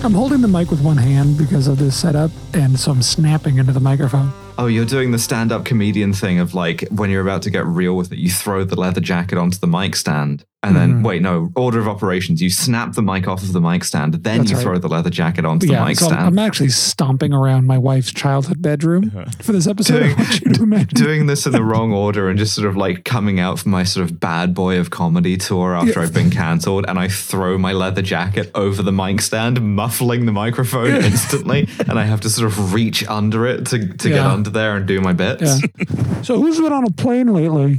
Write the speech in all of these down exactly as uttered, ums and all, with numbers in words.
I'm holding the mic with one hand because of this setup, and so I'm snapping into the microphone. Oh, you're doing the stand-up comedian thing of like, when you're about to get real with it, you throw the leather jacket onto the mic stand. And then, Mm-hmm. wait, no, order of operations. You snap the mic off of the mic stand, then That's you right. throw the leather jacket onto Yeah, the mic so stand. I'm actually stomping around my wife's childhood bedroom for this episode. Doing- I want you to imagine. Doing this in the wrong order and just sort of like coming out from my sort of bad boy of comedy tour after Yeah. I've been cancelled, and I throw my leather jacket over the mic stand, muffling the microphone instantly, and I have to sort of reach under it to, to get Yeah. under there and do my bits. Yeah. So who's been on a plane lately?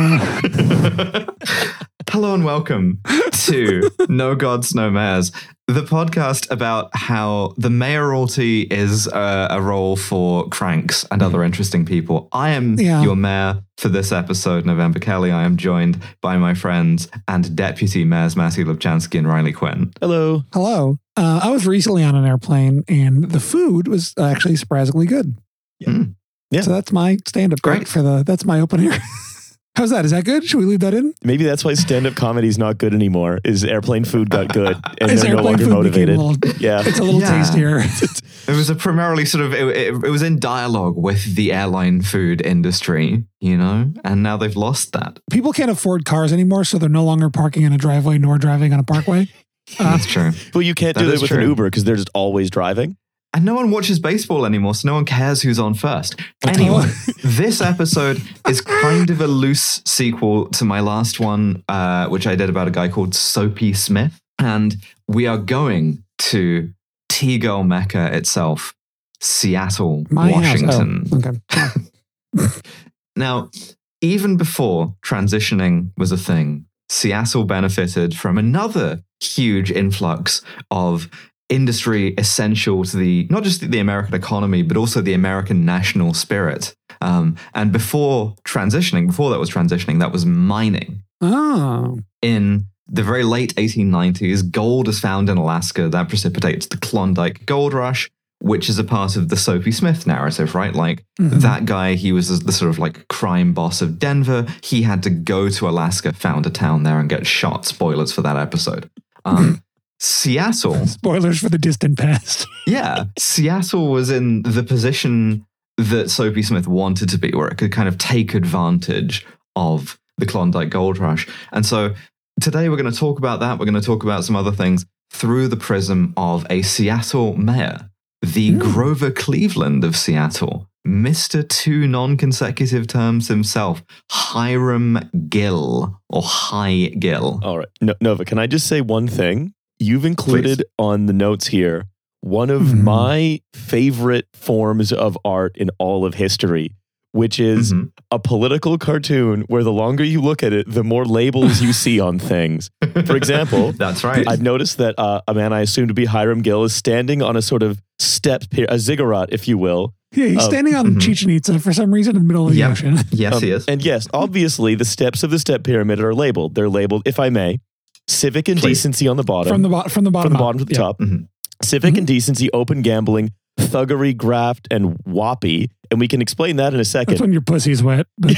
Uh, Hello and welcome to No Gods, No Mayors, the podcast about how the mayoralty is a, a role for cranks and other interesting people. I am Yeah. your mayor for this episode, November Kelly. I am joined by my friends and deputy mayors, Matthew Lubchansky and Riley Quinn. Hello. hello. Uh, I was recently on an airplane, and the food was actually surprisingly good. Mm. Yeah. So that's my stand-up Great. great for the. That's my opener. How's that? Is that good? Should we leave that in? Maybe that's why stand-up comedy is not good anymore. Is airplane food got good and Is they're no airplane longer food became motivated? a little- Yeah. It's a little Yeah. tastier. It was a primarily sort of, it, it, it was in dialogue with the airline food industry, you know, and now they've lost that. People can't afford cars anymore, so they're no longer parking in a driveway nor driving on a parkway. Uh, That's true. Well, you can't That do is that with true. an Uber because they're just always driving. And no one watches baseball anymore, so no one cares who's on first. Anyway, this episode is kind of a loose sequel to my last one, uh, which I did about a guy called Soapy Smith. And we are going to T-Girl Mecca itself, Seattle, my Washington. house. Oh, okay. Now, even before transitioning was a thing, Seattle benefited from another huge influx of industry essential to the, not just the American economy, but also the American national spirit. Um, and before transitioning, before that was transitioning, that was mining. Oh, In the very late eighteen nineties, gold is found in Alaska. That precipitates the Klondike Gold Rush, which is a part of the Soapy Smith narrative, right? Like Mhm. that guy, he was the sort of like crime boss of Denver. He had to go to Alaska, found a town there, and get shot. Spoilers for that episode. Um, Seattle, spoilers for the distant past. yeah, Seattle was in the position that Soapy Smith wanted to be, where it could kind of take advantage of the Klondike Gold Rush. And so today we're going to talk about that. We're going to talk about some other things through the prism of a Seattle mayor, the Mm. Grover Cleveland of Seattle, Mister Two Non-Consecutive Terms himself, Hiram Gill, or Hi Gill. All right. No, Nova, can I just say one thing? You've included on the notes here one of Mhm. my favorite forms of art in all of history, which is Mhm. a political cartoon where the longer you look at it, the more labels you see on things. For example, That's right. I've noticed that uh, a man I assume to be Hiram Gill is standing on a sort of step, pier, a ziggurat, if you will. Yeah, he's Oh, standing on mhm. Chichen Itza for some reason in the middle of the Yep. ocean. Yes, Um, he is. And yes, obviously, the steps of the step pyramid are labeled. They're labeled, if I may, civic and Please. decency on the bottom, From the, bo- from the bottom from the up. bottom to the Yeah. top. Mhm. Civic Mhm. and decency, open gambling, thuggery, graft, and whoppy. And we can explain that in a That's second. when your pussy's wet. But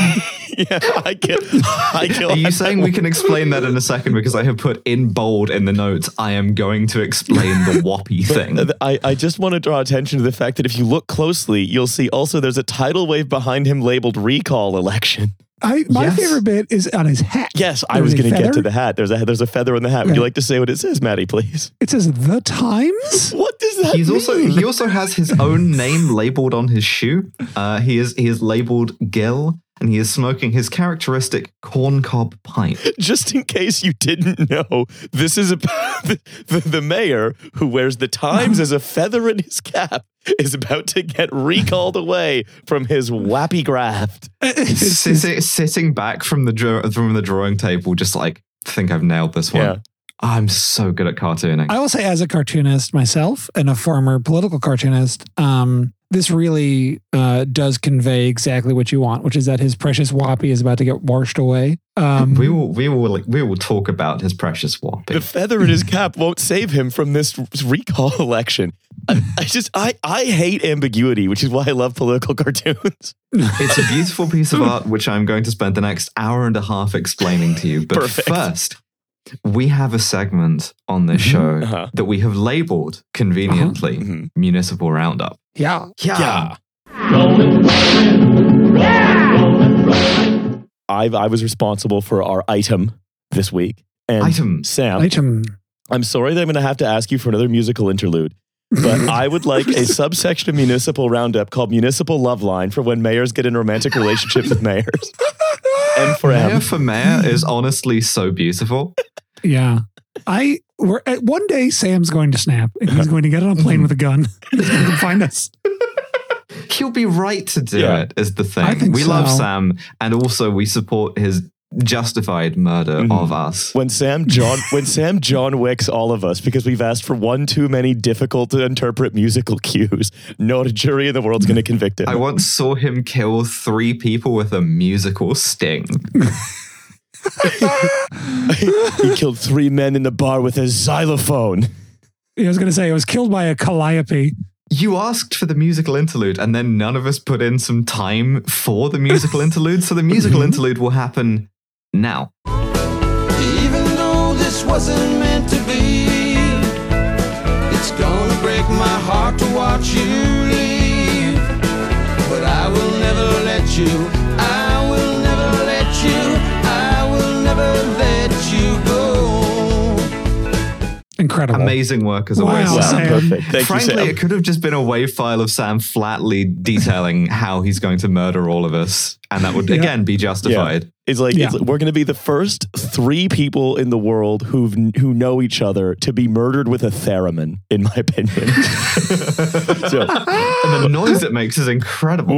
yeah, I get. I get Are you saying we can explain that in a second? Because I have put in bold in the notes, I am going to explain the whoppy thing. I, I just want to draw attention to the fact that if you look closely, you'll see also there's a tidal wave behind him labeled recall election. I, my Yes. favorite bit is on his hat. Yes, I There's was a going to get to feather? the hat. There's a there's a feather on the hat. Would you Yeah. like to say what it says, Maddie, please? It says The Times? What does that He's mean? also he also has his own name labeled on his shoe. Uh, he is he is labeled Gill, and he is smoking his characteristic corncob pipe. Just in case you didn't know, this is about the, the, the mayor who wears the Times as a feather in his cap is about to get recalled away from his wappy graft. sitting, sitting back from the draw, from the drawing table, just like think I've nailed this one. Yeah. I'm so good at cartooning. I will say, as a cartoonist myself and a former political cartoonist, um, this really uh, does convey exactly what you want, which is that his precious Whoppy is about to get washed away. Um, we will we will we will talk about his precious Whoppy. The feather in his cap won't save him from this recall election. I, I just I I hate ambiguity, which is why I love political cartoons. It's a beautiful piece of art, which I'm going to spend the next hour and a half explaining to you. But Perfect. first, we have a segment on this Mhm. show Uh-huh. that we have labeled conveniently Mhm. Municipal Roundup. Yeah. Yeah. I I was responsible for our item this week. And Item. Sam, Item. I'm sorry that I'm going to have to ask you for another musical interlude, but I would like a subsection of Municipal Roundup called Municipal Love Line for when mayors get in romantic relationships with mayors. M for Mayor M. for Mayor is honestly so beautiful. Yeah. I we're at one day Sam's going to snap and he's going to get on a plane with a gun. He's going to find us. He'll be right to do Yeah. it, is the thing. I think we love so. Sam, and also we support his justified murder Mhm. of us. When Sam John when Sam John Wicks all of us because we've asked for one too many difficult to interpret musical cues, not a jury in the world's going to convict him. I once saw him kill three people with a musical sting. He killed three men in the bar with a xylophone. I was going to say, I was killed by a calliope. You asked for the musical interlude, and then none of us put in some time for the musical interlude. So the musical interlude will happen now. Even though this wasn't meant to be, it's gonna break my heart to watch you leave. But I will never let you, I will never let you, I will never let you go. Incredible. Amazing work as Wow, always, Wow, Sam. perfect. Thank Frankly, you, Sam. it could have just been a wave file of Sam flatly detailing how he's going to murder all of us, and that would Yeah. again be justified. It's like Yeah. it's, we're going to be the first three people in the world who who know each other to be murdered with a theremin, in my opinion. so, And the noise it makes is incredible.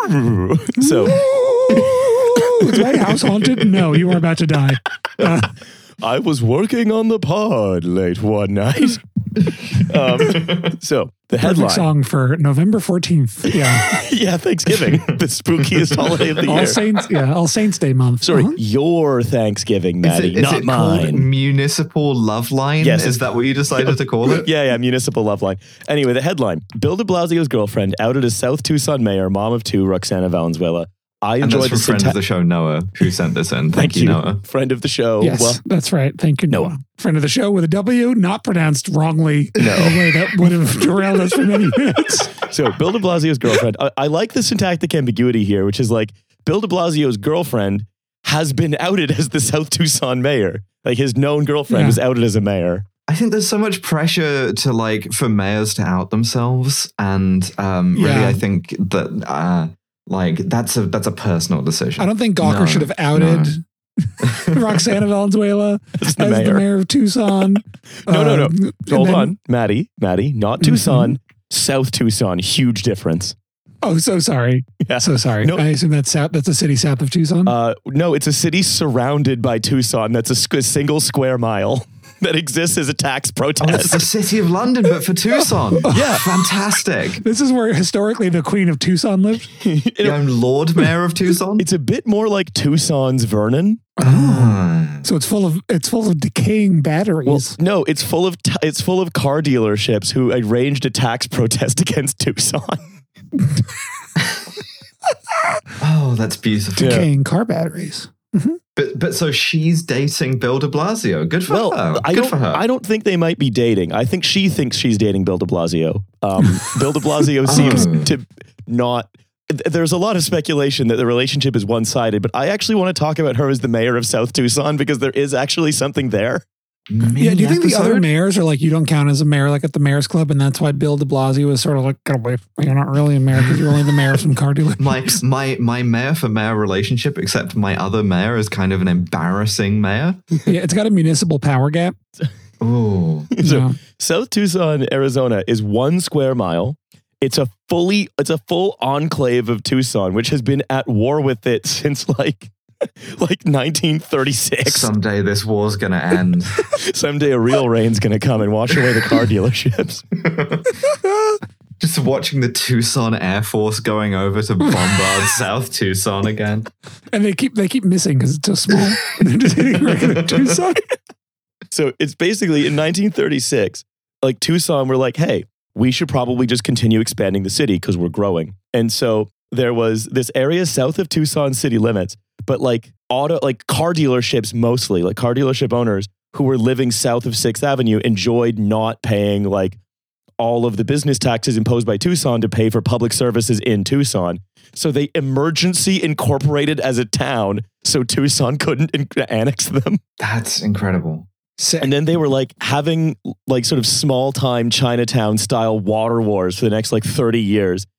so Ooh, is my house haunted? No, you are about to die. Uh, I was working on the pod late one night. um, so the perfect headline, song for November fourteenth. Yeah. yeah, Thanksgiving, the spookiest holiday of the All year. Saints, yeah, All Saints Day month. Sorry, Uh-huh. your Thanksgiving, Is Maddie, it, is not it called mine. Municipal Love Line? Yes, Is it's- that what you decided to call it? Yeah, yeah, municipal love line. Anyway, the headline: Bill De Blasio's girlfriend outed as South Tucson mayor, mom of two, Roxana Valenzuela. I And enjoyed that's the from friend of syntax. the show, Noah, who sent this in. Thank, you, Noah. friend of the show. Yes, Well, that's right. Thank you, Noah. Noah. Friend of the show with a W, not pronounced wrongly No. in a way that would have derailed us for many minutes. so Bill De Blasio's girlfriend. I, I like the syntactic ambiguity here, which is like Bill De Blasio's girlfriend has been outed as the South Tucson mayor. Like his known girlfriend Yeah. was outed as a mayor. I think there's so much pressure to like for mayors to out themselves, and um, really, Yeah. I think that uh, like that's a that's a personal decision. I don't think Gawker No, should have outed Roxana Valenzuela As as the the mayor. mayor of Tucson. No, no, no. Um, and Hold then- on, Maddie, Maddie, not Tucson, South Tucson. Huge difference. Oh, so sorry. Yeah. So sorry. No. I assume that's south. That's a city south of Tucson. Uh, no, it's a city surrounded by Tucson. That's a, squ- single square mile that exists as a tax Oh, it's the protest. city of London, but for Tucson. Yeah. Fantastic. this is where historically the Queen of Tucson lived. Yeah, I'm Lord Mayor of Tucson. It's a bit more like Tucson's Vernon. Ah. So it's full of it's full of decaying batteries. Well, no, it's full of t- it's full of car dealerships who arranged a tax protest against Tucson. Oh, that's beautiful. Yeah. decaying car batteries. But but so she's dating Bill De Blasio. Good for Well, her. I Good don't. for her. I don't think they might be dating. I think she thinks she's dating Bill De Blasio. Um, Bill De Blasio seems Oh. to not. th- There's a lot of speculation that the relationship is one-sided, but I actually want to talk about her as the mayor of South Tucson because there is actually something there. Yeah, do you think the other Mini-episode? mayors are like, you don't count as a mayor like at the mayor's club, and that's why Bill de Blasio is sort of like, get away from me. You're not really a mayor because you're only the mayor of some car dealer. my my my mayor for mayor relationship, except my other mayor is kind of an embarrassing mayor. Yeah, it's got a municipal power gap. Oh, So Yeah. South Tucson, Arizona is one square mile. It's a fully, it's a full enclave of Tucson, which has been at war with it since like, like nineteen thirty-six. someday this war's gonna end. Someday a real rain's going to come and wash away the car dealerships. Just watching the Tucson Air Force going over to bombard South Tucson again. And they keep they keep missing because it's so small. They're just hitting regular Tucson. So it's basically in nineteen thirty-six, like Tucson were like, hey, we should probably just continue expanding the city because we're growing. And so there was this area south of Tucson city limits, but like auto, like car dealerships mostly, like car dealership owners who were living south of sixth Avenue enjoyed not paying like all of the business taxes imposed by Tucson to pay for public services in Tucson. So they emergency incorporated as a town so Tucson couldn't in- annex them. That's incredible. Sick. And then they were like having like sort of small time Chinatown style water wars for the next like thirty years.